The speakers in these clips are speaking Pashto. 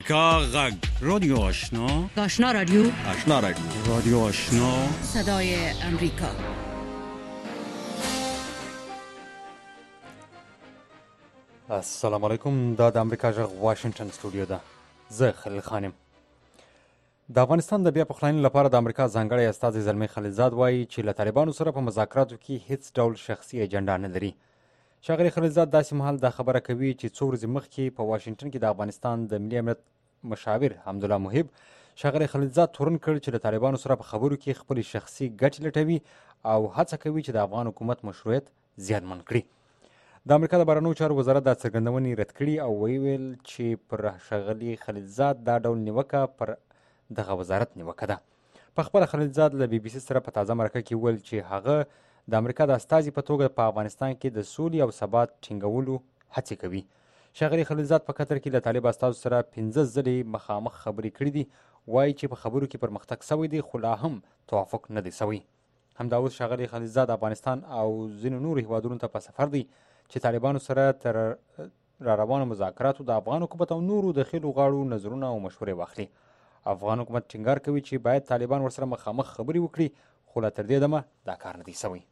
غږ رادیو آشنا رادیو رادیو آشنا صدای امریکا. السلام علیکم. دا د امریکا غږ واشنگټن سټوډیو ده. زه خلیل خانم. د افغانستان د بیا پخلاینې لپاره د امریکا ځانګړی استازی زلمی خلیلزاد وایي چې له طالبانو سره په مذاکراتو کې هیڅ ډول شخصي اجنډا نه لري. ښاغلی خلیلزاد داسې مهال دا خبره کوي چې څو ورځې مخکې په واشنګټن کې د افغانستان د ملي امنیت مشاور حمدالله محب ښاغلی خلیلزاد تورن کړ چې د طالبانو سره په خبرو کې خپلې شخصي ګټې لټوي او هڅه کوي چې د افغان حکومت مشروعیت زیانمن کړي. د امریکا د بهرنیو چارو وزارت دا څرګندونې رد کړي او ویل چې پر ښاغلي خلیلزاد دا ډول نیوکه پر دغه وزارت نیوکه ده. په خپله خلیلزاد له بي بي سي سره په تازه مرکه کې ویل چې هغه د امریکا د استازي په توګه په افغانستان کې د سولې او ثبات ټینګولو هڅې کوي. ښاغلي خلیلزاد په قطر کې له طالب استازو سره 15 ځلې مخامخ خبرې کړې دي. وایي چې په خبرو کې پرمختګ شوی دی خو لا هم توافق نه دی شوی. همدا اوس ښاغلي خلیلزاد افغانستان او ځینو نورو هیوادونو ته په سفر دی چې طالبانو سره تر را روانو مذاکراتو د افغان حکومت او نورو د خېلو غاړو نظرونه او مشورې واخلي. افغان حکومت ټینګار کوي چې باید طالبان ورسره مخامخ خبرې وکړي خو لا تر دې دمه دا کار نه دی شوی.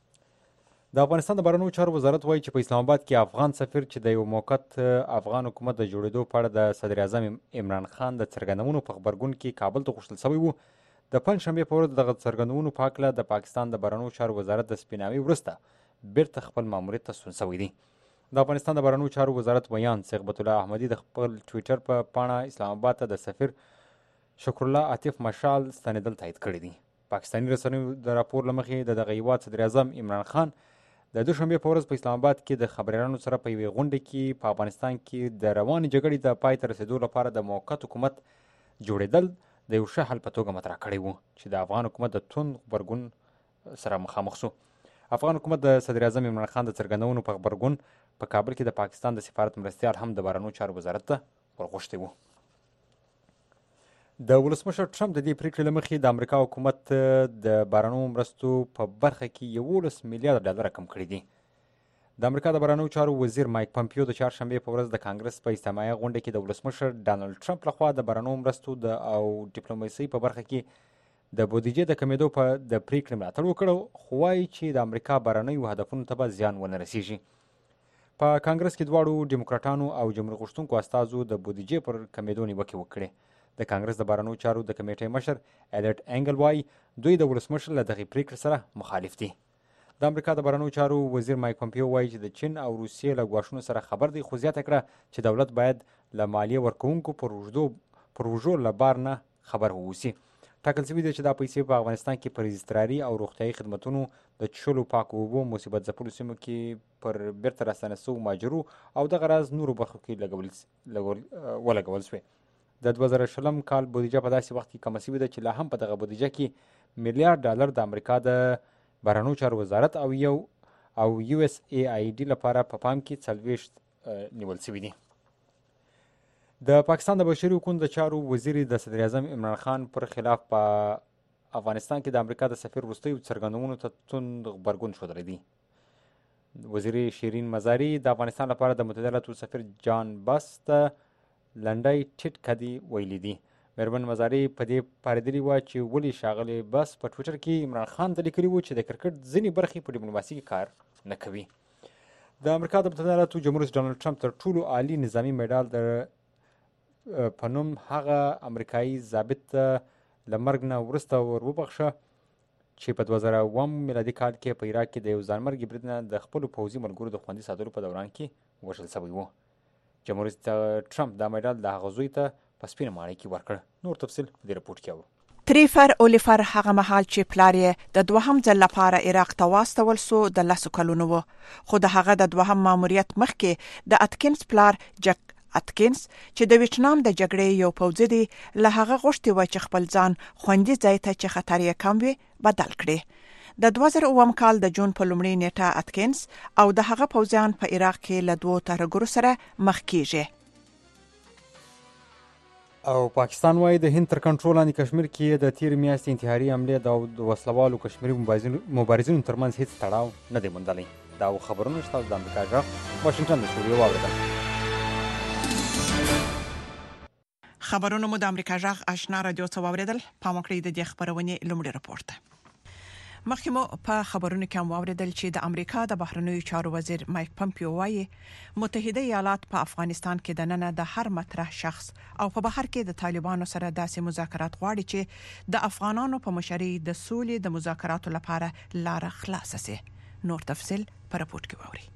د افغانستان د بهرنیو چارو وزارت وایي چې په اسلام آباد کې افغان سفیر چې د یو موقت افغان حکومت د جوړېدو په اړه د صدر اعظم عمران خان د څرګندونو په غبرګون کې کابل ته غوښتل شوی و. د پنجشنبې په ورځ دغه څرګندونو په هکله د پاکستان د بهرنیو چارو وزارت د سپیناوي وروسته بیرته خپل ماموریت ته ستون شوی دی. د افغانستان د بهرنیو چارو وزارت ویان صیغبت الله احمدي د خپل ټویټر په پاڼه اسلام آباد ته د سفیر شکرالله عاطف مشال ستنېدل تایید کړی دی. پاکستاني رسنیو د راپور له مخې د دغه هیواد صدر اعظم عمران خان د دوشنبې په ورځ په اسلام آباد کې د خبریالانو سره په یوې غونډه کې په افغانستان کې د روانې جګړې د پای ته رسېدو لپاره د موقت حکومت جوړېدل د یو ښه حل په توګه مطرح کړی و چې د افغان حکومت د توند غبرګون سره مخامخ شو. افغان حکومت د صدر اعظم عمران خان د څرګندونو په غبرګون په کابل کې د پاکستان د سفارت مرستیال هم د بهرنیو چارو وزارت ته ورغوښتی و. د ولسمشر ټرمپ د دې پریکړې له مخې د امریکا حکومت د بهرنیو مرستو په برخه کې 11 میلیارډ ډالر کم کړي دي. د امریکا د بهرنیو چارو وزیر مایک پمپیو د چهارشنبې په ورځ د کانګرس په اجتماعي غونډه کې د ولسمشر ډانلډ ټرمپ لخوا د بهرنیو مرستو او ډیپلوماسۍ په برخه کې د بودیجې د کمیدو په د پریکړې ملاتړ وکړ خو وایي چې د امریکا بهرنیو هدفونو ته به زیان ونه رسیږي. په کانګرس کې دواړو ډیموکراټانو او جمهور غوښتونکو استازو د بودیجې پر کمیدو نیوکې وکړې. د کانګرس د بهرنیو چارو د کمیټې مشر الیټ انګل وایي دوی د ولسمشر له دغې پریکړې سره مخالف دي. د امریکا د بهرنیو چارو وزیر مایک پمپیو وایي چې د چین او روسیې له ګواښونو سره خبر دی خو زیاته کړه چې دولت باید له مالیه ورکوونکو پر اوږو له بار نه خبر واوسي. ټاکل شوي دی چې دا پیسې په افغانستان کې پر اضطراري او روغتیایي خدمتونو د څښلو پاکو اوبو مصیبت ځپلو سیمو کې پر بیرته راستنه شوو مهاجرو او دغه راز نورو برخو کې ولګول شوې. د 2020 کال بودیجه په داسې وخت کې کمه شوې ده چې لا هم په دغه بودیجه کې میلیارډ ډالر د امریکا د بهرنیو چارو وزارت او یو اس ای آی ډي لپاره په پام کې 40 نیول شوي دي. د پاکستان د بشري حقوقو د چارو وزیر د صدر اعظم عمران خان پر خلاف په افغانستان کې د امریکا د سفیر وروستیو څرګندونو ته توند غبرګون ښودلی دی. وزیر شیرین مزاري د افغانستان لپاره د متحده ایالاتو سفیر جان باس ته لنډی ټیټ کدي ویلي دي. مېرمن مزاري په دې پارېدلې وه چې ولې ښاغلی بس په ټویټر کې عمران خان ته لیکلي وو چې د کرکټ ځینې برخې په ډیپلوماسي کې کار نه کوي. د امریکا د متحده ایالاتو جمهور رئیس ډانلډ ټرمپ تر ټولو عالي نظامي مډال په نوم هغه امریکایي ضابط ته له مرګ نه وروسته ور وبخښه چې په 2001 میلادي کال کې په عراق کې د یو ځانمرګي برید نه د خپلو پوځي ملګرو د خوندي ساتلو په دوران کې وژل شوی و. جمهور رئیس ټرمپ دا مډال د هغه زوی ته په سپینه ماڼۍ کې ورکړ. نور تفصیل په دې رپورټ کې اورو. تریفر اولیفر هغه مهال چې پلار یې د دوهم ځل لپاره عراق ته واستول سو د 10 کلونو و خو د هغه د دوهم ماموریت مخکې د اتکینز پلار جک اتکینز چې د ویتنام د جګړې یو پوځي دی له هغه غوښتي و چې خپل ځان خوندي ځای ته چې خطر یې کم وي بدل کړي. د 2009 کال د جون په لومړۍ نیټه اتکینز او د هغه پوځیان په عراق کې له دوه ترګرو سره مخ کیږي. او پاکستان وایي د هند تر کنټرول لاندې کشمیر کې د تیر میاشتې انتحاري حملې د وسلوالو کشمیري مبارزینو ترمنځ هیڅ تړاو نه دی موندلی. دا خبرونه چې تاسو د امریکا غږ واشنګټن د سټوډیو واورېدل. خبرونه مو د امریکا جغ آشنا رادیو څو اوریدل په مکړې د خبرونه لومړی راپورټ مخکې مو په خبرونو کې هم اوریدل چې د امریکا د بهرنیو چارو وزیر مایک پمپیو وايي متحده ایالات په افغانستان کې د نن د هر مطرح شخص او په بهر کې د طالبانو سره داسې مذاکرات غواړي چې د افغانانو په مشرۍ د سولې د مذاکراتو لپاره لار خلاصه شي. نور تفصيل په راپورټ کې ووري.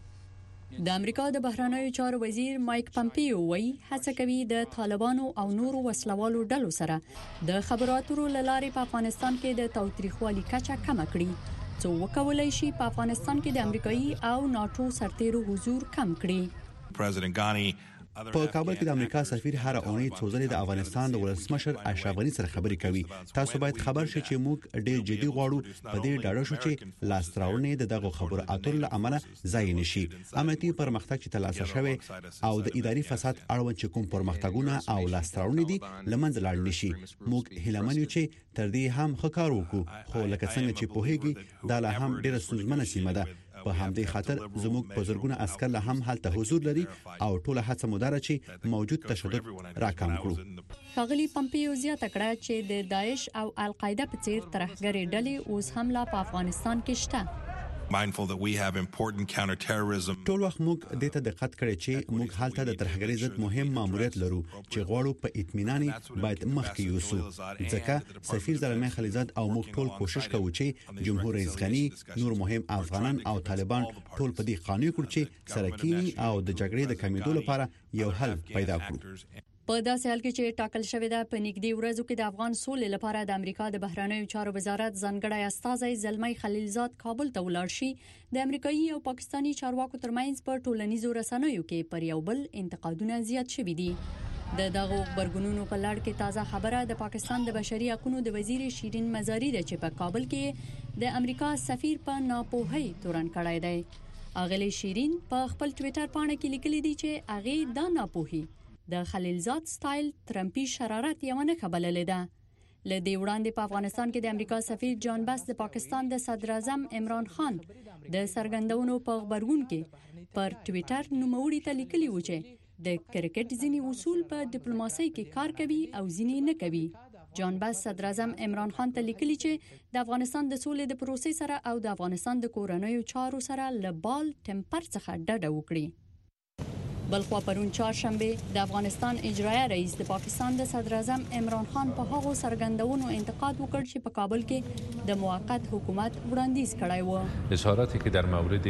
د امریکا د بهرنیو چارو وزیر مایک پمپیو وايي هڅه کوي د طالبانو او نورو وسلوالو ډلو سره د خبرو اترو لارې په افغانستان کې د تاوتریخوالي کچه کم کړي څو وکولای شي په افغانستان کې د امریکایي او ناتو سرتیرو حضور کم کړي. پریزیدنت غانی په کابل کې د امریکا سفیر هر اونۍ څو ځلې د افغانستان د ولسمشر اشرف غني سره خبرې کوي. تاسو باید خبر شئ چې موږ ډېر جدي غواړو په دې ډاډه شو چې لاستراونې دغه خبرو اترو لامل ځای نشي. امنیتي پرمختګ چې ترلاسه شوی او د اداري فساد اړوند چې کوم پرمختګونه او لاستراونې دي لمنځه لاړ نشي. موږ هیله منو چې تر دې هم ښه کار وکړو خو لکه څنګه چې پوهیږي دا لا هم ډېره ستونزمنه سیمه ده. په همدې خاطر زموږ په زرګونه عسكر له هم حالت حضور لري او ټول هڅه مدار چې موجود تشدد راکم کړو. ښاغلي پمپیو زیاته کړه چې د داعش او القاعده په څیر ترهګرې ډلې اوس هم لا په افغانستان کې شته. mindful that we have important counterterrorism. ټول وخت موږ د ته دقت کړی چې موږ حالت د ترهګرۍ ضد مهم ماموریت لرو چې غواړو په اطمینان باید مخکې یوسو. ځکه سفیر زلمه خلیزاد او موږ ټول کوشش کوو چې جمهور رئیس غنی نور مهم افغانان او طالبان ټول په دې قانون کړ چې سرکینی او د جګړې د کمیدو لپاره یو حل پیدا کړو. په داسې حال کې چې ټاکل شوې ده په نږدې ورځو کې د افغان سولې لپاره د امریکا د بهرنیو چارو وزارت ځانګړی استازی زلمي خلیلزاد کابل ته ولاړ شي. د امریکایي او پاکستانی چارواکو ترمنځ په ټولنیزو رسنیو کې پر یو بل انتقادونه زیات شوي دي. د دغه خبرګونونو په لړ کې تازه خبره د پاکستان د بشري حقوقو د وزیر شیرین مزاری ده چې په کابل کې د امریکا سفیر په ناپوهۍ تورن کړی دی. اغلی شیرین په خپل ټوئیټر باندې کې لیکلي دي چې اغه دا ناپوهي د خلیلزاد سټایل ترمپی شرارت یو نه خبرلې ده. ل دې وړاندې په افغانستان کې د امریکا سفیر جان بس د پاکستان د صدر اعظم عمران خان د سرګندونو په خبرګون کې پر ټوئیټر نوموړي ته لیکلي و چې د کرکټ ځینی اصول په ډیپلوماسي کې کار کوي او ځینی نه کوي. جان بس صدر اعظم عمران خان ته لیکلي چې د افغانستان د سولې د پروسې سره او د افغانستان د کورنیو چارو سره لبال ټمپر څخه ډډه وکړي. بلخوا پرون چهارشنبه د افغانستان اجرایه رئیس د پاکستان د صدر اعظم عمران خان په هغو سرګندونو انتقاد وکړ چې په کابل کې د موقت حکومت وړاندیز کړی و. اظهاراتی که در مورد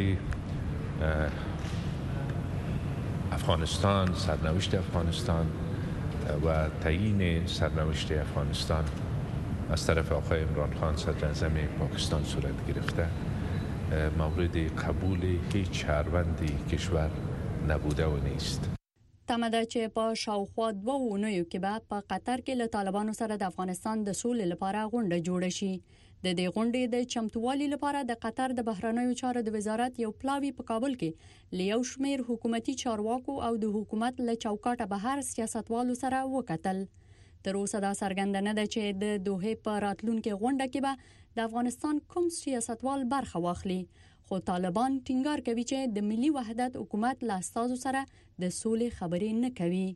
افغانستان، سرنوشت افغانستان و تعیین سرنوشت افغانستان از طرف آقای عمران خان صدر اعظم پاکستان صورت گرفته مورد قبول هیچ شهروند کشور نبوده و نیست. تمه چې په شاوخوا 2 اونیو کې به په قطر کې له طالبانو سره د افغانستان د سولې لپاره غونډه جوړه شي. د دې غونډې د چمتووالي لپاره د قطر د بهرنیو چارو د وزارت یو پلاوی په کابل کې لیو شمیر حکومتي چارواکو او د حکومت له چوکاټه بهر سیاستوالو سره وکتل. تر اوسه دا څرګنده نه ده چې د دوحه په راتلونکو غونډه کې به د افغانستان کوم سیاستوال برخه واخلي. خو طالبان ټینګار کوي چې د ملي وحدت حکومت له استازو سره د سولې خبرې نه کوي.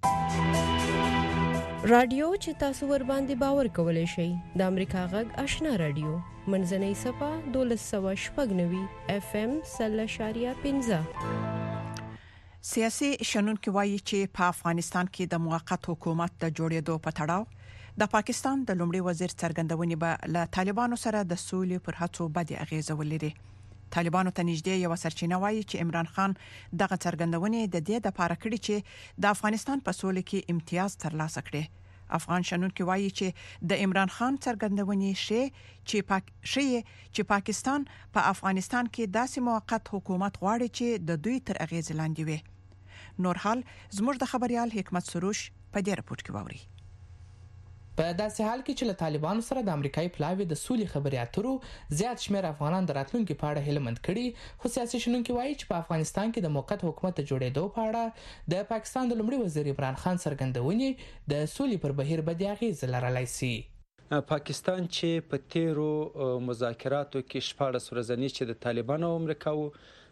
رادیو چې تاسو ور باندې باور کولای شئ د امریکا غږ آشنا رادیو منځنۍ صفه 1290 FM 0.15. سیاسي شنونکو وایي چې په افغانستان کې د موقت حکومت د جوړېدو په تړاو د پاکستان د لومړي وزیر څرګندونې به له طالبانو سره د سولې پر هڅو بدې اغیزه ولري. طالبانو ته نږدې یو سرچینه وایي چې عمران خان دغه څرګندونې د دې لپاره کړې چې د افغانستان په سولې کې امتیاز ترلاسه کړي. افغان شنونکو وایي چې د عمران خان څرګندونې چې پاکستان په افغانستان کې داسې موقت حکومت غواړي چې د دوی تر اغیز لاندې وي. نور حال زموږ د خبريال حکمت سروش په دې راپورټ کې ووري. په داسې حال کې چې له طالبانو سره د امریکایي پلاوی د سولې خبرې اترو زیات شمیر افغانان د راتلونکو په اړه هیله مند کړي. خو سیاسي شنونکو وایي چې په افغانستان کې د موقت حکومت جوړېدو په اړه د پاکستان د لومړي وزیر عمران خان څرګندونې د سولې پر بهیر بدې اغیزې لرلای شي. پاکستان چې په تیرو مذاکراتو کې 14 ورځې چې د طالبانو او امریکا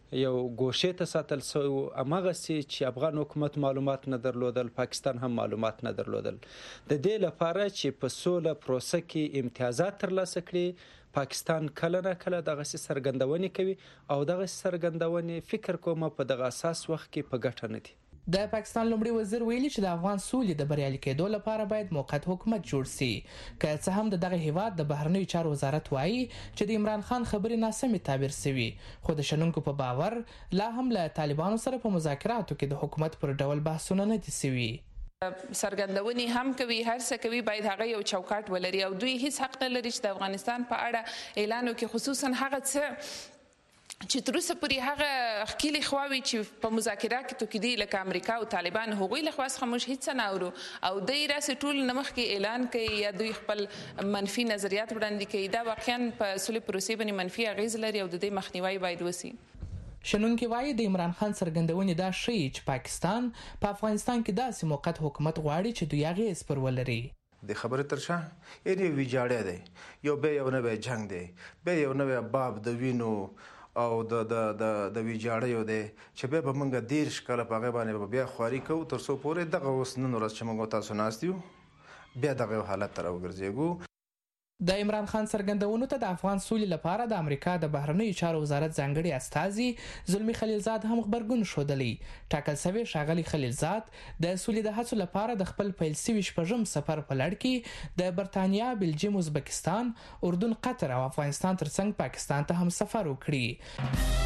یو ګوشه ته ساتل سو امغه چې افغان حکومت معلومات نه درلودل، پاکستان هم معلومات نه درلودل. د دې لپاره چې په سوله پروسه کې امتیازات ترلاسه کړي، پاکستان کله نه کله دغه سرګندونې کوي او دغه سرګندونې فکر کوم په دغه اساس وخت کې په ګټه نه دي. د پاکستان لومړي وزیر ویلي چې د افغان سولې د بریالي کېدو لپاره باید موقت حکومت جوړ شي. که څه هم دغه هیواد د بهرنیو چارو وزارت وایي چې د عمران خان خبرې ناسمې تعبیر شوي، خو د شنونکو په باور لا هم له طالبانو سره په مذاکراتو کې د حکومت پر ډول بحثونه نه دي شوي. سرګندونې هم کوي، هر څه کوي، باید هغه یو چوکاټ ولري او دوی هیڅ حق نه لري چې د افغانستان په اړه اعلان وکړي، خصوصا هغه څه چې تر اوسه پورې هغه ښکېلې خواوې چې په مذاکراتو کې دي لکه امریکا او طالبان، هغوی له خوا څخه موږ هیڅ نه اورو او دوی راسې ټول نه مخکې اعلان کوي یا دوی خپل منفي نظریات وړاندې کوي. دا واقعا په سولې پروسې باندې منفي اغېز لري او د دې مخنیوی باید وشي. شنونکي وایي د عمران خان سرګندونې دا ښیي چې پاکستان په افغانستان کې داسې موقت حکومت غواړي چې دوی اغېز پر ولري. د خبرې تر شا یعنې ویجاړی دی، یو بیا یو نوی جنګ دی، بیا یو نوی باب د وینو او د ویجاړیو دی چې بیا به موږ 10 کاله په هغې باندې به بیا خواري کوو تر څو پورې دغه اوس نن ورځ چې موږ تاسو ناست یو بیا دغه حالت ته راوګرځېږو. د عمران خان سرګندونو ته د افغان سولې لپاره د امریکا د بهرنیو چارو وزارت ځانګړي استازي زلمی خلیلزاد هم غبرګون ښودلی. ټاکل شوی ښاغلي خلیلزاد د سولې د هڅو لپاره د خپل پیل شوي شپږم سفر په لړ کې د برتانیا، بلجیم، ازبکستان، اردن، قطر او افغانستان ترڅنګ پاکستان ته هم سفر وکړي.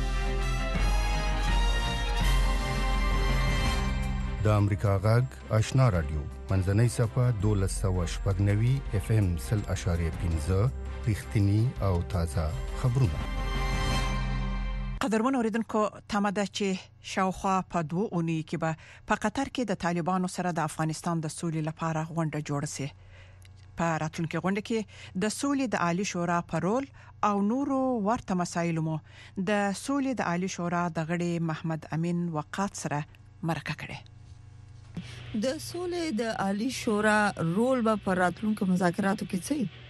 د امریکا غږ آشنا رادیو منځنۍ صفحه 1290 FM 0.15 رښتینی او تازه خبرونه. قدرمن اوریدونکو، تماده چې شاوخوا په 2 اونۍ کې به په قطر کې د طالبانو سره د افغانستان د سولې لپاره غونډه جوړه شي. په راتلونکي غونډه کې د سولې د عالی شورا په رول او نورو ورته مسایلو مو د سولې د عالی شورا د غړي محمد امین وقات سره مرکه کړې. د سولې د عالی شورا رول به پر راتلونکو مذاکراتو کې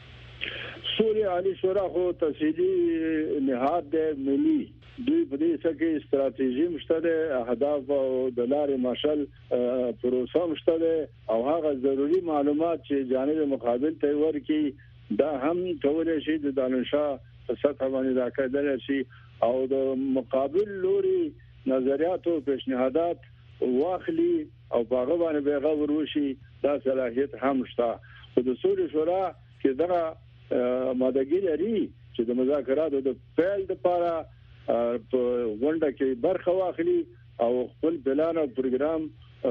څه؟ سولې عالی شورا خو تفصیلی نهاد د ملي دوی په دې سکه استراتیژي مشته، اهداف او د لارې مارشل پروسه مشته او هغه ضروری معلومات چې جانب مقابل ته ورکړي دا هم کولای شي د دانشاه په سطح باندې راکړل شي او د مقابل لوري نظریات او پیشنهادات واخلي او هغه باندې به غوړ وشي. دا صلاحیت هم شته. په د سولې شورا کې دا مادهګي لري چې د مذاکراتو د پیل لپاره په غونډه کې برخه واخلي او خپل پلان او پروګرام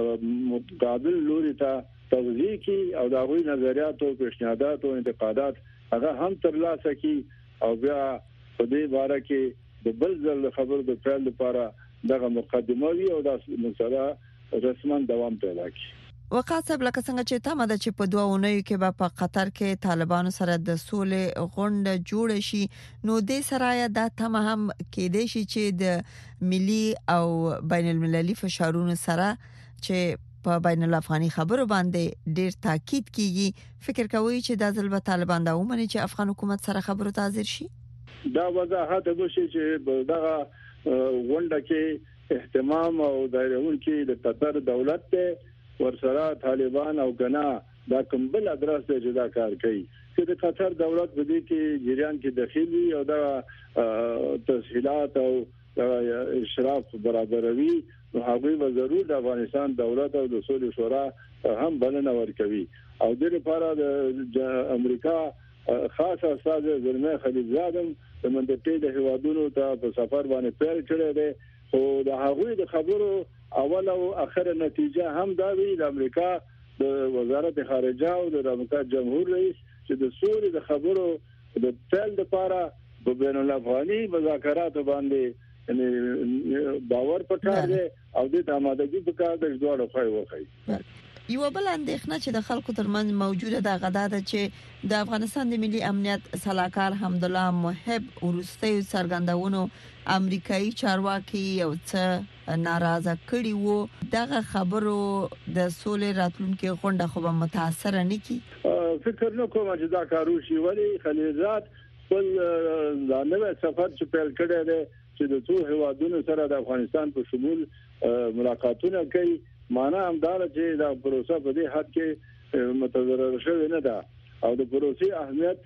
مقابل لوري ته توضیح کړي او دا غوي نظریات او پیشنهادات او انتقادات هغه هم ترلاسه کړي او بیا په دې باره کې د بل ځل خبر د پیل لپاره دغه مقدمه وی او د مسله رسمن دوام پیدا کی. وقات صاحب، لکه څنګه چې تمه ده چې په 2 اونیو کې به په قطر کې طالبانو سره د سولې غونډه جوړ شي، نو د سرايا د تمه هم کېدې شي چې د ملي او بین المللي فشارونو سره چې په بین الافغاني خبرو باندې ډیر تاکید کیږي. فکر کوي چې د ځل به طالبان دا ومني چې افغان حکومت سره خبرو ته حاضر شي؟ دا وضاحت وشي چې دغه غونډه کې اهتمام او دایرون کې د قطر دولت ته ورسره طالبان او غنا دا کومبل ادرس ته جدا کار کوي چې د قطر دولت په دې کې جریان کې داخلي او د تسهیلات او اشراف برابروي، نو هغه به ضرور د افغانستان دولت او د سولې شورا هم بلنه ورکوي. او د لپاره د امریکا خاص استاد زلمی خلیلزاد د منځته د هوادونو ته په سفر باندې پیل کړی دی او د هغوی د خبرو اول او اخر نتیجه هم دا وی د امریکا د وزارت خارجه او د امریکا جمهور رئیس چې د سولې د خبرو د پیل لپاره په بین الافغاني مذاکرات باندې باور پکار دی او د آمادګي پکار د دوه خواهی وخی. یو بل اندېښنه چې د خلکو ترمنځ موجوده ده غدا ده چې د افغانستان د ملي امنیت سلاکار حمدالله محب ورستي سرګندونو امریکایي چارواکي یو څه ناراضه کړي وو. دغه خبرو د سولې راتلونکي غونډه خو به متاثر نه کی. فکر نه کوم چې دا کارو شي، ولی خلیلزاد خپل ځانوي سفر چې پیل کړی دی چې د څو هیوادونو سره د افغانستان په شمول ملاقاتونه کوي معنا هم دا چې دا پروسه په دې حد کې متضرر شوی نه ده او د پروسې اهمیت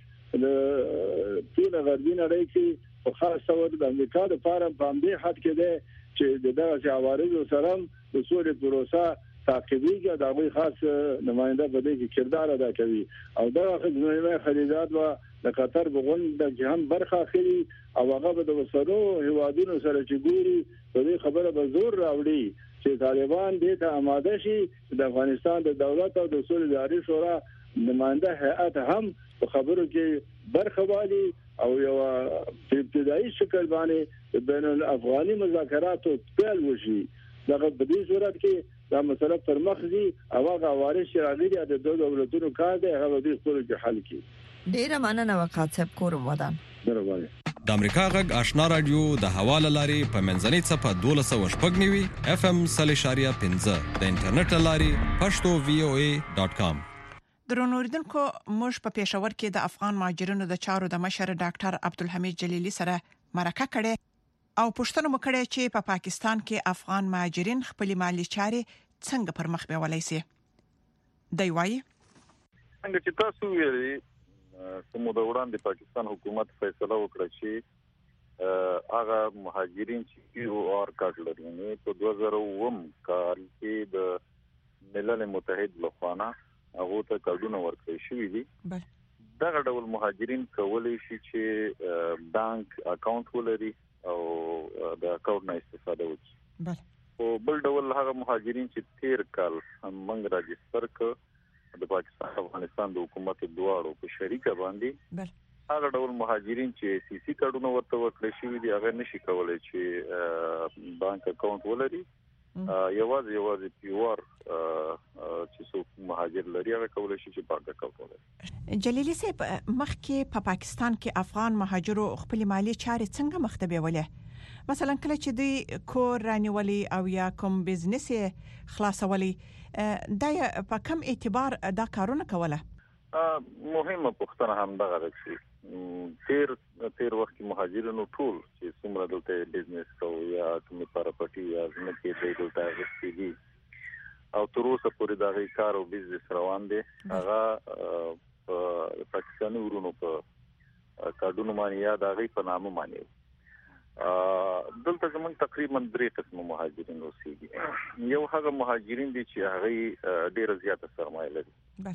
د ټول غربي نړۍ کې په خاص ډول د امریکا لپاره په دې حد کې ده چې دغه عوارض سره د سولې پروسه تعقیبیږي دا غوي خاص نماینده په دې کې کردار ادا کوي او دا خدمت خلیزات و د قطر بغوند د جهان برخه اخلي او هغه د وسرو هیوادونو سره چې ګوري په دې خبره به زور راوړي چې طالبان دې ته آماده شي د افغانستان د دولت او د سولې اداري شورا نماینده هیئت هم په خبرو کې برخه والی او یو ابتدایي شکل باندې بین الافغاني مذاکراتو پیل وشي دغه په دې صورت کې دا مسله پر مخزي او هغه وارث شراغلي د دوه دولتونو کار دی هغه د خپل حل کې ډیره مننه وقات صاحب کوم ودان د امریکا غږ آشنا رادیو د حواله لاري په منځنۍ صفه 1290 FM 3.15 د انټرنیټ لاري pashto.voa.com درنوریدونکو موږ په پېښور کې د افغان مهاجرینو د چارو د مشر ډاکټر عبدالحمید جلیلی سره مرکه کړې او پوښتنه وکړه چې په پاکستان کې افغان مهاجرین خپل مالی چارې څنګه پر مخ بیولای شي. دی وايي څنګه چې تاسو ویلي کومه د وړاندې پاکستان حکومت فیصله وکړه چې هغه مهاجرین چې یو اور کارت لري نه په 2009 کال کې د ملل متحد لخوا هغه ته کارډونه ورکړل شوې دي. دغه ډول مهاجرین کولای شي چې بانک اکاونټ ولري او د اکاونټ نه استفاده وکړي. او بل ډول هغه مهاجرین چې تیر کال موږ راجستر ک د پاکستان افغانستان د حکومت دواړو په شریکه باندې هغه ډول مهاجرین چې سی سی کارډونه ورته ورکړل شوی دي هغه نشي کولای چې بانک اکاونټ ولري. یوازې پیور چې څوک مهاجر لري هغه کولای شي چې بانک اکاونټ ولري. جلیلی صاحب مخکې په پاکستان کې افغان مهاجرو خپل مالی چارې څنګه مخ ته بیولې؟ مثلا کله چې دوی کور رانیولي او یا کوم بزنس خلاصولي دا په کوم اعتبار دا کارونه کوله؟ مهمه پوښتنه هم دغه ده چې تیر وخت مهاجرینو ټول چې څومره دلته بزنس کوي یا کوم پراپرټي یا ځمکې دلته غوښتي دي او تر اوسه پورې دا غي کار او بزنس روان دي هغه پاکستاني ورونو په کارډونو باندې یا دا غي په نامه باندې دلته زموږ تقریبا 3 قسم مهاجرین اوسېږي. یو هغه مهاجرین دي چې هغه ډېر زیاته سرمایه لري.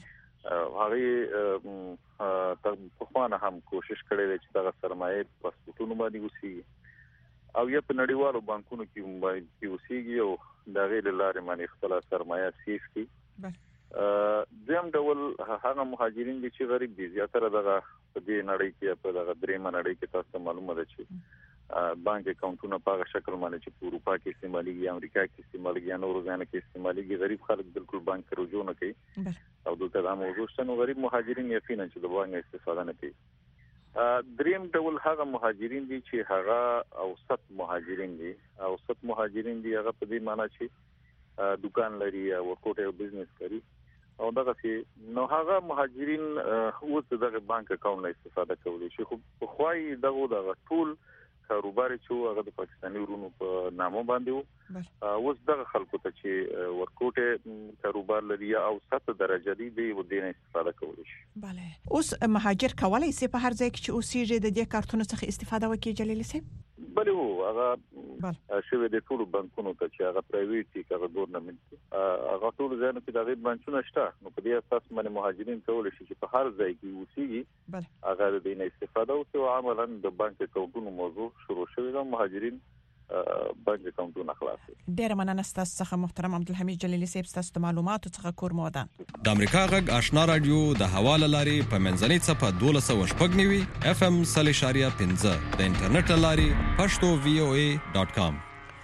هغه په خوانه هم کوشش کړی چې دا سرمایه په سپټونو باندې اوسېږي او یا په نړیوالو بانکونو کې اوسېږي او دا غیر لارې باندې خپل سرمایه سیف کړي. دیم ډول هغه مهاجرین دي چې غریب دي زیاتره دغه په دې نړۍ کې په دغه درېمه نړۍ کې تاسو معلومه ده چې بانک اکاونټونه په هغه شکل باندې چې په اروپا کې استعماليږي امریکا کې استعماليږي نورو ځایونو کې استعماليږي غریب خلک بالکل بانک ته رجوع نه کوي او دلته دا موضوع شته نو غریب مهاجرین یقینا چې د بانک استفاده نه کوي. دریم ډول هغه مهاجرین دي چې هغه اوسط مهاجرین دي. اوسط مهاجرین دي هغه په دې معنی چې دکان لري او کوټه او بزنس کوي او دغه چې نو هغه مهاجرین اوس دغه بانک اکاونټ نه استفاده کوي چې خو خوای دغه ټول کاروبار چې هغه د پاکستاني ورونو په نامو باندې وو اوس دغه خلکو ته چې ورکوټه کاروبار لري او ست درجه دی و دې نه استفاده کوي. bale اوس مهاجر کولای شي په هر ځای کې چې اوسېږي د دې کارتونو څخه استفاده وکړي جلیلی صاحب؟ بله هو هغه شوی د ټول بانکونو ته چې هغه پرایویټ دي هغه ګورنمنت هغه ټول ځای کې د غیر بانکونو شته نو په دې اساس باندې مهاجرین کولای شي چې په هر ځای کې اوسېږي هغه د دې نه استفاده وکړي او عملاً د بانک اکاونټونو موضوع شروع شوی د مهاجرین بانک اکاونټونه خلاص. ډیر مننه ستاسو څخه محترم عبدالحمید جلیلی صاحب ستاسو د معلوماتو څخه کور مودان. د امریکا غږ آشنا رادیو د حواله لاري په منځنۍ صفه 1290 FM 3.15 د انټرنیټ لاري pashto.voa.com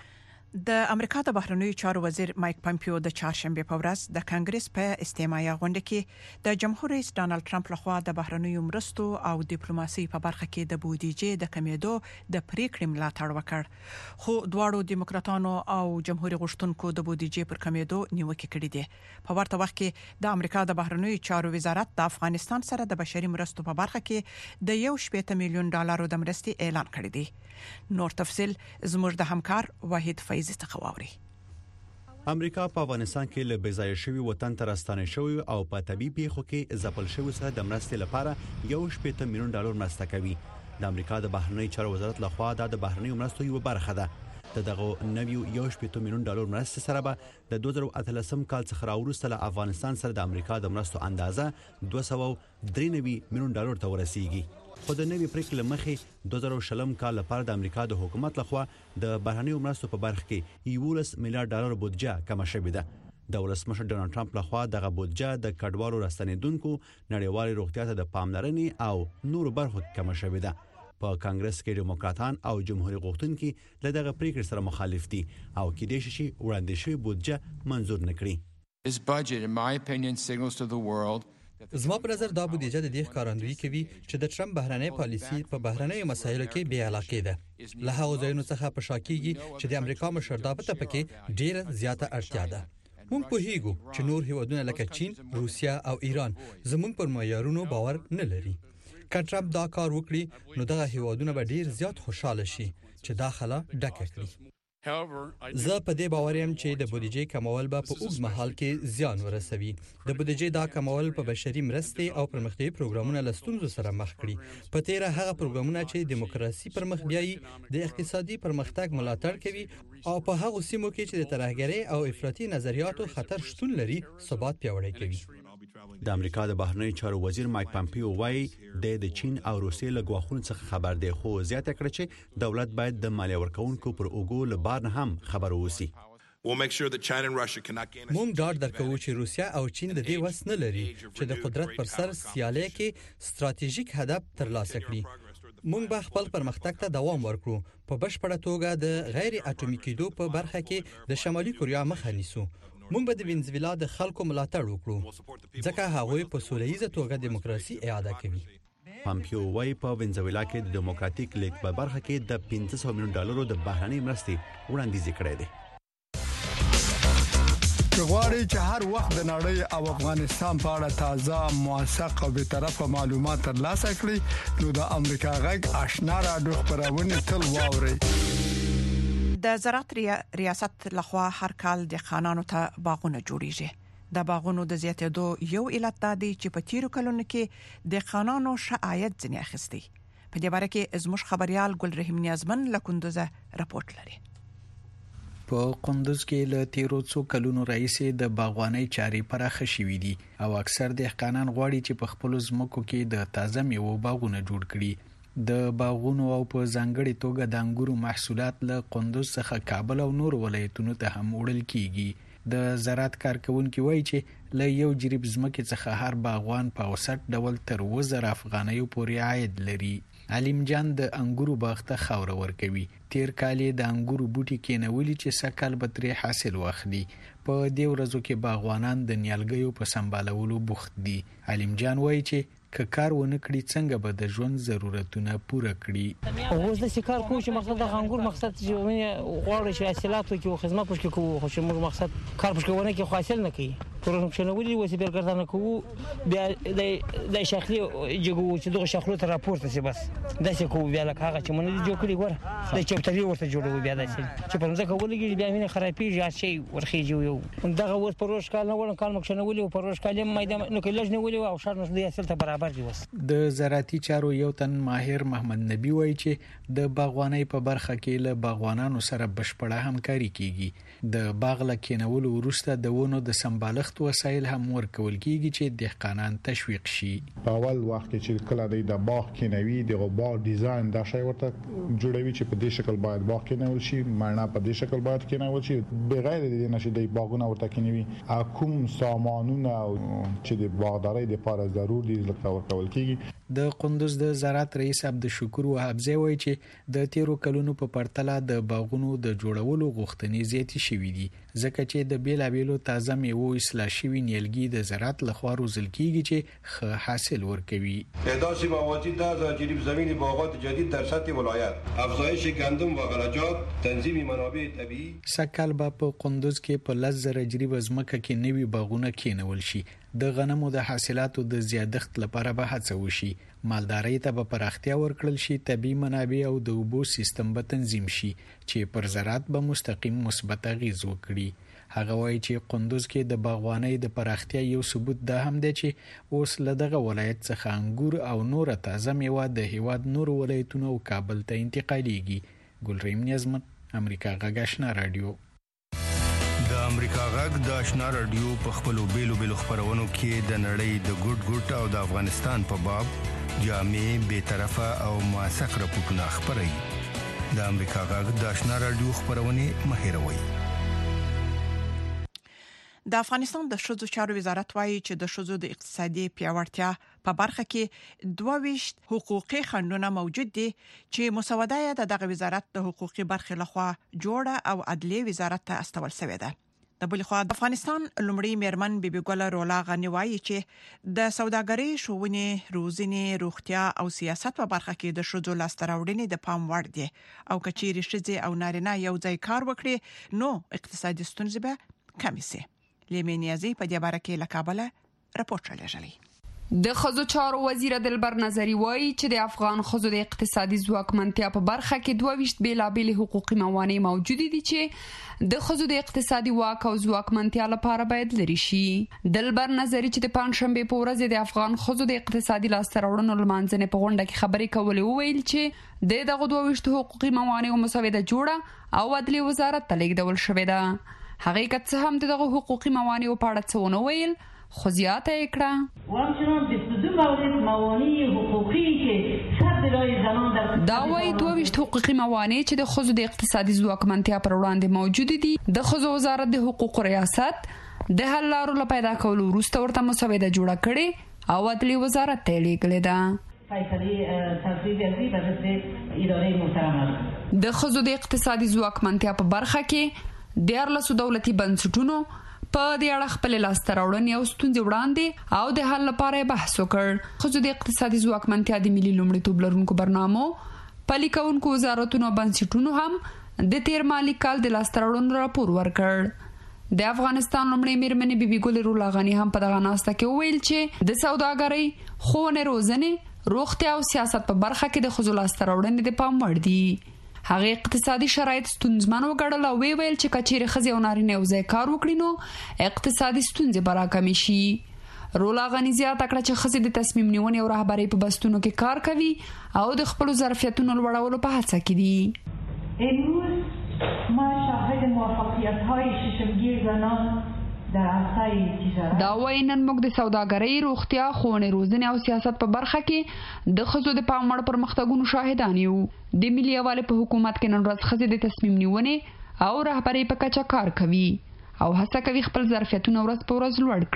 د امریکا د بهرنیو چارو وزیر مایک پامپیو د چهارشنبه په ورځ د کانګرس په استماعي غونډه کې د جمهور رئیس ډانلډ ټرمپ لخوا د بهرنیو مرستو او ډیپلوماسي په برخه کې د بودیجې د کمیدو د پریکړې ملاتړ وکړ خو دواړو دیموکراتانو او جمهوریت غوښتونکو د بودیجې پر کمیدو نیوکه کړې ده په ورته وخت کې د امریکا د بهرنیو چارو وزارت د افغانستان سره د بشري مرستو په برخه کې د $1.8 میلیون د مرستې اعلان کړی دی نور تفصيل زموږ د همکار واحد فیض څخه واوري امریکا په افغانستان کې له بځای شوی وطن ته راستانه شوی او په طبي پیښو کې ځپل شوی سره د مرستې لپاره $1.8 میلیون مرسته کوي د امریکا د بهرنیو چارو وزارت لخوا د بهرنیو مرستو یو برخه ده دغه نویو $1.8 میلیون مرستې سره به د 2018 کال څخه راوروسته له افغانستان سره د امریکا د مرستو اندازه $293 میلیون ته ورسیږي خو د نوي پریکړې مخې 2020 کال لپاره د امریکا د حکومت لخوا د بهرنیو مرستو په برخه کې $11 میلیارډ بودجه کم شوې ده د ولسمشر ډونالډ ټرمپ لخوا دغه بودجه د کډوالو راستنیدونکو نړیوال روغتیا ته د پاملرنې او نورو برخو کې کم شوې ده په کانګرس کې دیموکراتان او جمهوریت غوښتونکي له دغه پریکړې سره مخالف دي او کېدای شي وړاندې شوی بودجه منزور نکړي This budget in my opinion signals to the world زما په نظر دا بودیجه د دې ښکارندویي کوي چې د ټرمپ بهرنۍ پالیسي په بهرنۍ مسایلو کې بې علاقه ده له هغو ځایونو څخه په شاکېږي چې د امریکا مشرتابه ته پکې ډیره زیاته اړتیا ده موږ پوهیږو چې نور هیوادونه لکه چین، روسیا او ایران زموږ پر معیارونو باور نه لري که ټرمپ دا کار وکړي نو دغه هیوادونه به ډیر زیات خوشاله شي چې داخله ډکه کړي زه په دې باور یم چې د بودیجې کمول به په اوږد مهال کې زیان ورسوي د بودیجې دا کمول په بشري مرستې او پرمختیايي پروګرامونو له ستونزو سره مخ کړي په تیره هغه پروګرامونه چې دیموکراسي پر مخ بیایي د اقتصادي پرمختګ ملاتړ کوي او په هغه سیمو کې چې د ترهګرۍ او افراطي نظریاتو خطر شتون لري ثبات پیاوړی کوي د امریکا د بهرنیو چارو وزیر مایک پامپیو وایي د چین او روسیې له ګواښونو څخه خبر دی خو زیاته کړه چې دولت باید د مالیه ورکونکو پر اوګو له بار نه هم خبر ووسی موږ ډاډ درکوو چې روسیا او چین د دې وس نه لري چې د قدرت پر سر سیالي کې ستراتیژیک هدف ترلاسه کړي موږ به خپل پرمختګ ته دوام ورکړو په بشپړه توګه د غیر اټومي کېدو په برخه کې د شمالي کوریا مخه نیسو موږ به د وینزویلا د خلکو ملاتړ وکړو ځکه هغوی په سولهییزه توګه دیموکراسي اعاده کوي پامپیو وايي په وینزویلا کې د دیموکراتیک لیگ په برخه کې د $500 میلیون د بهرنۍ مرستې وړاندیز کړی دی غواړئ چې هر وخت د نړۍ او افغانستان په اړه تازه موثق او بیطرفه معلومات ترلاسه کړئ نو د امریکا غږ آشنا رادیو خبرونه تل واورئ د زراعت ریاست لخوا هر کال د خانانو ته باغونه جوړیږي د باغونو د زیاتېدو یو علت دا دی چې په تیرو کلونو کې د خانانو شعایت ځنې اخیستي په دې باره کې زموږ خبريال ګل رحیم نیازمن له کندوز راپورټ لري په قندوز کې له تیرو څو کلونو راهیسې د باغوانۍ چارې پراخه شوې دي او اکثر دهقانان غواړي چې په خپل ځمکو کې د تازه میوو باغونه جوړ کړي د باغونو او په ځانګړي توګه د انګورو محصولات له قندوز څخه کابل او نور ولایتونو ته هم وړل کیږي د زراعت کارکونکو وایي چې له یو جریب ځمکې څخه هر باغوان په اوسط ډول تر $1000 پورې عاید لري علیم جان د انګورو باغ ته خاور ورکوي تیر کال د انګورو بوټي کېنولي چې سکهال به ترې حاصل واخلي په دې ورځو کې باغوانان د نیالګیو په سمبالولو بوخت دي علیم جان وایي چې که کار ونه کړي څنګه به د ژوند ضرورتونه پوره کړي اوس د کار کوم چې مقصد د انګور مقصد چې غواړي چې حاصلات او خدمت پکې کوو خو چې موږ مقصد کار پکې ونه کې حاصل نه کوي پرونم شنولي وسی برګردانه کوو بیا د شخلي جګو چې دغه شخلو ته راپورته سي بس داسې کوو بیا لکه هغه چې مونږ جوړ کړی ګور د چوپتري ورته جوړو بیا داسې چې په ځکه ولګي بیا مینه خرابېږي هر شي ورخیږي یو دغه اوس پروش کال نه ولن کال مخشنولي او پروش کال مېدا نو کې لږ نه ولي او شر نو د اصل ته برابر دی وس د زراعتي چارو یو تن ماهر محمد نبی وایي چې د باغوانۍ په برخه کې له باغوانانو سره بشپړه همکاري کیږي د باغ له کېنولو وروسته د ونو د سمبالښت وسایل هم ورکول کیږي چې دهقانان تشویق شي په اول وخت کې چې کله د باغ کېنوي د باغ ډیزاین دا شی ورته جوړوي چې په دې شکل باید باغ کېنول شي معنا په دې شکل باید کېنول شي بغیر د دې نشي د باغونه ورته کېنوي کوم سامانونه چې د باغدارۍ لپاره ضروري دي لکه ورکول کیږي د قندوز د زراعت رئیس عبدالشکور وهابزی وایي چې د تیرو کلونو په پرتله د باغونو د جوړولو غوښتنې زیاتې شوې دي ځکه چې د بیلابیلو تازه میوو اصلاح شوي نیالګي د زراعت لخوا روزل کیږي چې ښه حاصل ورکوي. احداث موازی 10,000 جریب زمین باغات جدید در سطح ولایت، افزایش گندم و غلجات، تنظیم منابع طبیعی. سکهال به په قندوز کې په 10,000 جریب ځمکه کې نوي باغونه کېنول شي. د غنمو د حاصلاتو د زیادښت لپاره به هڅه وشي. مالدارۍ ته به پراختیا ورکړل شي، طبي منابع او د اوبو سیستم به تنظیم شي چې پر زراعت به مستقیم مثبت اغیز وکړي. هغه وایي چې قندوز کې د باغوانۍ د پراختیا یو ثبوت ده هم دی چې اوس له دغه ولایت څخه انګور او نور تازه میوه د هیواد نور ولایتونو او کابل ته انتقالیږي. ګلریم نیازمن، امریکا غږ آشنا رادیو. د امریکا غږ د آشنا رادیو په خپلو بیلو خبرونو کې د نړۍ د ګډ او د افغانستان په باب جامع، بی‌طرفه او موثق راپورټونه خبري. د امریکا غږ د آشنا رادیو خبرونه مهیروي. د افغانستان د ښځو چارو وزارت وایي چې د ښځو د اقتصادي پیاوړتیا په برخه کې 22 حقوقي خنډونه موجود دي چې مسوده یې د دغه وزارت د حقوقي برخې لخوا جوړه او عدلي وزارت ته استول شوې ده. د بل خوا د افغانستان لومړی میرمن بیبي ګل رولا غنی وایي چې د سوداګرۍ، ښوونې، روزنې، روغتیا او سیاست په برخه کې د ښځو لاسته راوړنې د پام وړ دي او کچېرې ښځې او نارینه یو ځای کار وکړي نو اقتصادي ستونزې به کمې شي. لیمینیازي په دې باره کې له کابل راپورټ لري. د ښځو چارو وزیر دلبر نظری وایي چې د افغان ښځو د اقتصادي ځواکمنتیا په برخه کې 22 بیلابېل حقوقي موانع موجود دي چې د ښځو د اقتصادي واک او ځواکمنتیا لپاره باید لري شي. دلبر نظری چې د پنځشنبه په ورځ د افغان ښځو د اقتصادي لاسته راوړنو لمانځنې په غونډه کې خبرې کولې وویل چې د دغه 22 حقوقي موانع مسوده جوړه او عدلي وزارت ته لیږدول شوې ده. حقیقت څه هم دغه حقوقي موانع په اړه څه ونه ویل، خو زیاته یې کړه. همچنان 22 مورد موانع حقوقی که صد رای زنان در دا وایي 22 حقوقي موانع چې د ښځو د اقتصادي ځواکمنتیا پر وړاندې موجود دي. د ښځو وزارت د حقوقو ریاست د حل لارو لپاره پیدا کولو وروسته ورته مسوده جوړه کړې او عدلي وزارت ته لیږلې ده. فیصله تصویب ازی به دست اداره محترمه د ښځو د اقتصادي ځواکمنتیا په برخه کې د 14 دولتي بنسټونو په دې اړه خپل لاسته راوړنې او ستونزې وړاندې او د حل لپاره بحث وکړ. ښځو د اقتصادي ځواکمنتیا د ملي لومړیتوب لرونکو برنامو پلي کوونکو وزارتونو بنسټونو هم د تیر مالی کال د لاسته راوړنو راپور ورکړ. د افغانستان لومړی میرمن بیبي ګل رولا غنی هم په دغه ناسته کې ویل چې د سوداګرۍ، ښوونې، روزنې، روغتیا او سیاست په برخه کې د ښځو لاسته راوړنې د پام وړ دي. هغه اقتصادي شرایط ستونزمن وګڼل او ویل چې کچېرې ښځې او نارینه یو ځای کار وکړي نو اقتصادي ستونزې به راکمې شي. رولا غنی زیاته کړه چې ښځې د تصمیم نیونې او رهبرۍ په بستونو کې کار کوي او د خپلو ظرفیتونو لوړولو په هڅه کې دي. امروز ما شاهد موفقیت‌های ششمگی زنان دا وایي نن موږ د سوداګرۍ، روغتیا، ښوونې، روزنې او سیاست په برخه کې د ښځو د پام وړ پرمختګونو شاهدان یو. د ملي یووالي په حکومت کې نن ورځ ښځې د تصمیم نیونې او رهبرۍ په کچه کار کوي او هڅه کوي خپل ظرفیتونه ورځ په ورځ لوړ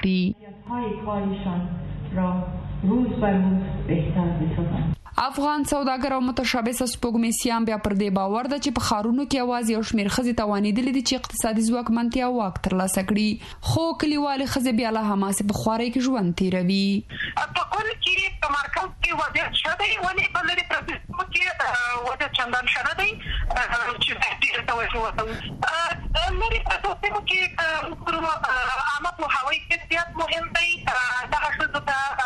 کړي. افغان سوداګر او متشابه سپوږمۍ سیام بیا پر دې باور ده چې په خارونو کې आवाज یو شمیر ښځې توانېدلې دي چې اقتصادي ځواکمنتیا واک ترلاسه کړي، خو کلیوالي ښځې بیا له حماسې په خوارۍ کې ژوند تیروي. په کور کې په مرکز کې وضعیت ښه دی، ولې په لرې پرتو کې وضعیت چندان ښه نه دی چې ډېره توجه ورته لرې پرتو سیمو کې عامه پوهاوی زیات مهم دی. دغه ښځو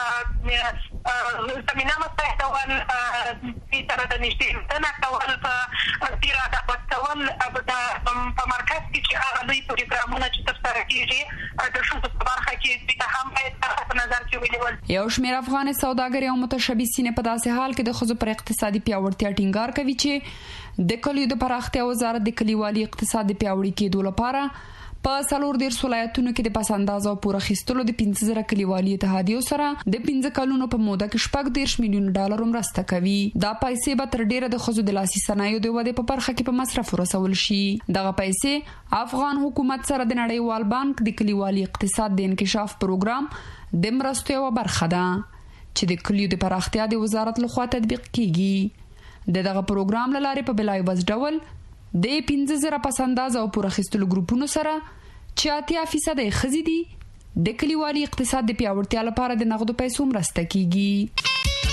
ته زمینه مساعدول، دې سره د نږدې لیدنه کول، په ډېره ادب کول په مرکز کې چې هغه لوی پروګرامونه چې ترسره کېږي د ښځو په برخه کې دوی ته هم باید په نظر کې ونیول. یو شمېر افغان سوداګرۍ او متشبثین په داسې حال کې د ښځو پر اقتصادي پیاوړتیا ټینګار کوي چې د کلیو د پراختیا وزارت د کلیوالي اقتصاد پیاوړي کېدو لپاره په 14 ولایتونو کې د پس اندازو پوره خستلو د 15,000 کلیوالي اتحادیو سره د 15 کلونو په موده کې $14 میلیون مرسته کوي. دا پیسې به تر ډیره د ښځو د لاسي صنایعو د ودې په برخه کې په مصرف ورسول شي. دغه پیسې افغان حکومت سره د نړیوال بانک د کلیوالي اقتصاد د انکشاف پروګرام د مرستو یوه برخه ده. چې د کلیو د پراختیا د وزارت لخوا تطبیق کیږي دغه پروګرام لاره په بلای وز ډول د 15000 پسنداز او پرخستلو ګروپونو سره چې 80% خزي دي د کلیوالي اقتصاد د پیاوړتیا لپاره د نغدو پیسو مرسته کیږي.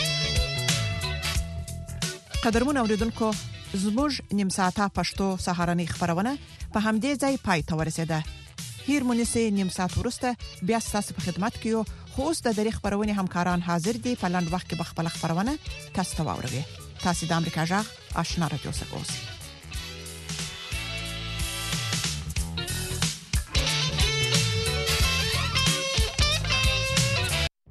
قدرمن اوریدونکو زموږ نیم ساعته پښتو سهارنۍ خبرونه په همدې ځای پای ته ورسېده. هیر مونږه نیم ساعت ورسته بیا تاسو په خدمت کې یو خو اوس د دری خبرونه همکاران حاضر دي په لاند وخت کې بخپل خبرونه تاسو ته واوروي. تاسو د امریکا جغ آشنا رادیو څخه